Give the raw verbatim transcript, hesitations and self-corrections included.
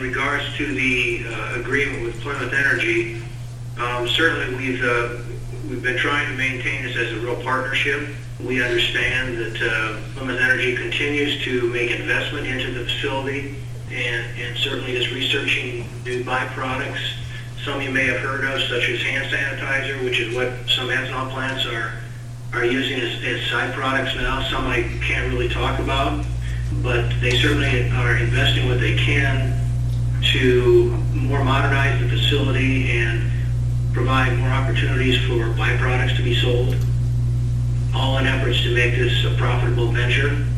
regards to the uh, agreement with Plymouth Energy, um, certainly we've uh, we've been trying to maintain this as a real partnership. We understand that uh, Plymouth Energy continues to make investment into the facility and, and certainly is researching new byproducts. Some you may have heard of, such as hand sanitizer, which is what some ethanol plants are are using as, as side products now. Some I can't really talk about, but they certainly are investing what they can to more modernize the facility and provide more opportunities for byproducts to be sold, all in efforts to make this a profitable venture.